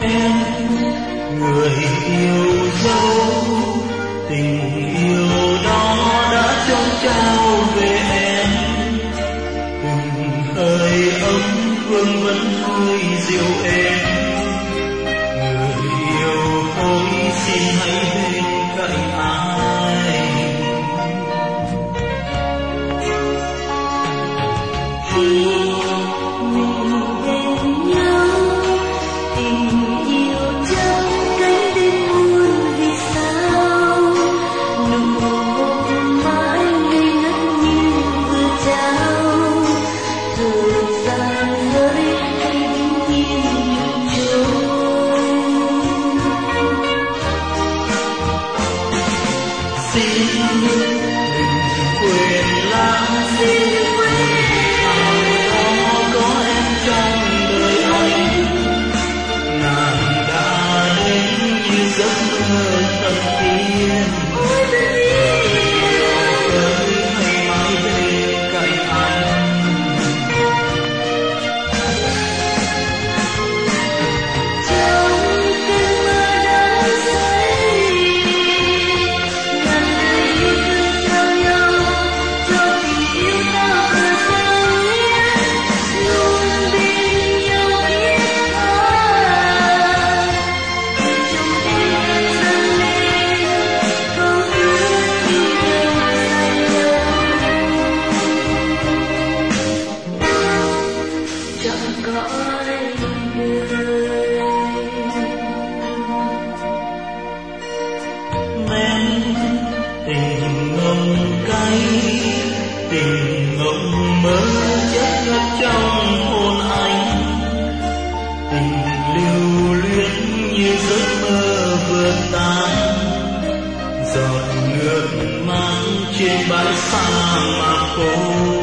em, người yêu dấu. Tình yêu đó đã trao trao về em, từng hơi ấm vương vấn thôi dịu em. Người yêu ơi xin hãy bên cạnh ai. Khi mình bên nhau, tình yêu trong cánh đêm muôn vì sao. Nụ hôn mãi ngây ngất như vừa trao, thời gian rơi hay bình yên trôi. Xin đừng quên lãng, xin có em trong đời anh. Nàng đã đến như giấc mơ thần tiên, hãy mãi bên cạnh anh. Trong cơn mơ đã say, ngàn lời yêu thương trao nhau, cho tình yêu ta vừa trao nhé, luôn bên nhau biết tha. Trong đêm dâng lên câu ước yêu đầu dài lâu, trọn cõi đời. Men tình ngông cay, tình ngông mơ chất ngất trong hồn anh. Tình lưu luyến như giấc mơ vừa tan, giọt nước mang trên bãi sa mạc khô.